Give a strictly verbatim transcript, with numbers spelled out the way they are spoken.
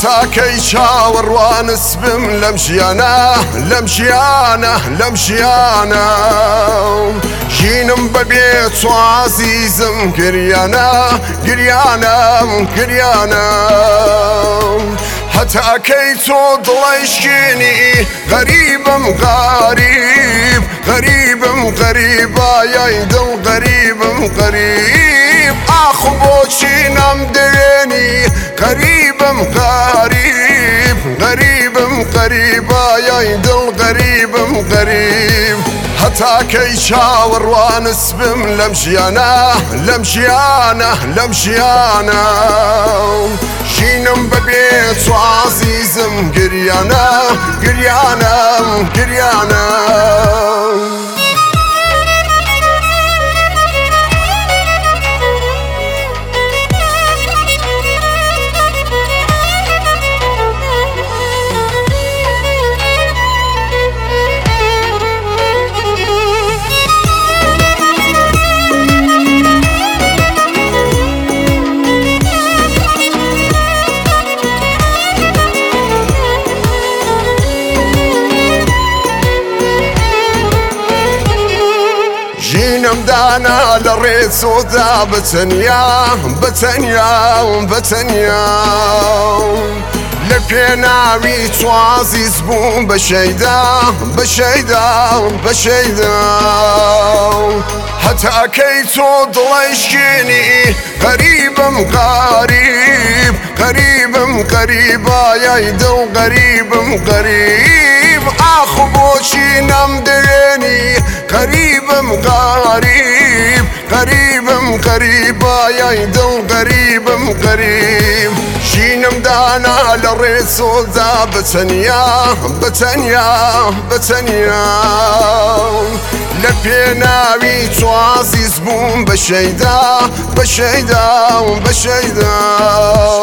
هەتاکەی چاوەڕوانس بم لەم ژیانە لەم ژیانە لەم ژیانە ژینم بەبێ تۆ عەزیزم گریانە گریانە گریانە هەتاکەی تۆ دڵەیشکێنی غەریبم غەریب غەریبم غەریبایای دڵ غەریبم غەریب ئاخ بۆچی نەمدێنی غەریبم غەریب غەریبم غەریبایای دڵ غەریبم غەریب هەتاکەی چاوەڕوانس بم لەم ژیانە لەم ژیانە لەم ژیانە ژینم بەبێ تۆ عەزیزم گریانە گریانە گریانە ژینم دانا لە ڕێچۆدا بەتەنیا بەتەنیا بەتەنیا لە پێناوی تۆ عەزیز بووم بە شەیدا بە شەیدا بە شەیدا هەتاکەی تۆ دڵەیشکێنی غەریبم غەریب غەریبم غەریبایای دڵ غەریبم غەریب ئاخ بۆچی نەمدێنی غەریبم غەریب غەریبم غەریبایای دڵ غەریبم غەریب ژینم دانا لە ڕێچۆدا بەتەنیا بەتەنیا بەتەنیا لە پێناوی تۆ عەزیز بووم بە شەیدا بە شەیدا بە شەیدا